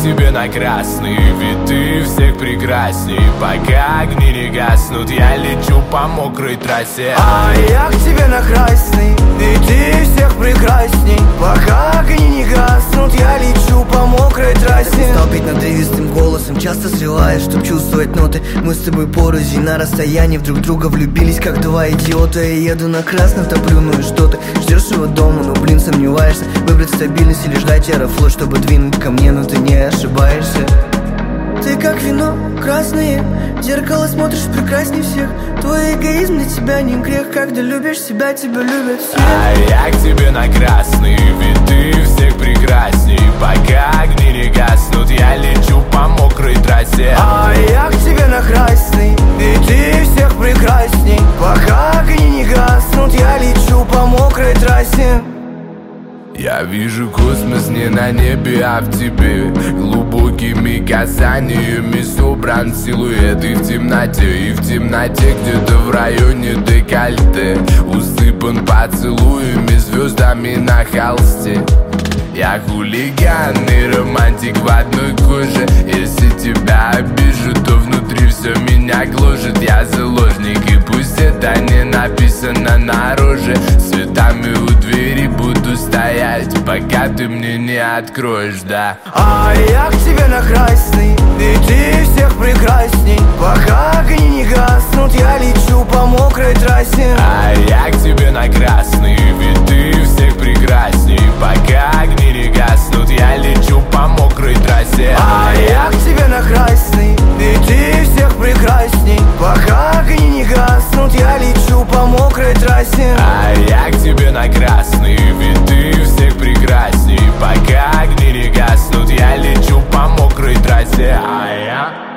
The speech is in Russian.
тебе на красный, ведь ты всех прекрасней. Пока огни не гаснут, я лечу по мокрой трассе. А я к тебе на красный, ведь ты всех прекрасней. Пока огни не гаснут, я лечу по мокрой трассе. Стал петь надрывистым голосом, часто срываешь, чтоб чувствовать ноты. Мы с тобой порознь на расстоянии, в друг друга влюбились, как два идиота. Я еду на красном, топлю, ну и что ты? Ждешь его дома, ну блин, сомневаешься. Выбрать стабильность или ждать аэрофлот, чтобы двинуть ко мне, но ты не ошибаешься. Ты как вино красное, в зеркало смотришь прекрасней всех. Твой эгоизм для тебя не грех, когда любишь себя, тебя любят все. А я к тебе на красный, ведь ты всех прекрасней. Пока огни не гаснут, я лечу по мокрой трассе. А я к тебе на красный, ведь ты всех прекрасней. Пока огни не гаснут, я лечу по мокрой трассе. Я вижу космос не на небе, а в тебе. Глубокими касаниями собран силуэт. И в темноте где-то в районе декольте усыпан поцелуями, звездами на холсте. Я хулиган и романтик в одной коже. Если тебя обижу, то внутри все меня гложет. Я заложник, и пусть это не написано на роже. С цветами у двери буду стоять, пока ты мне не откроешь, да. А я к тебе на красный, ведь ты всех прекрасней. Пока огни не гаснут, я лечу по мокрой трассе. А я к тебе на красный, ведь ты всех прекрасней. Пока огни не гаснут, я лечу по мокрой трассе. А я к тебе на красный, ведь ты всех прекрасней. Пока огни не гаснут, я лечу по мокрой трассе. А я к тебе на красный, ведь ты всех прекрасней. Пока огни не гаснут, я лечу по мокрой трассе. А я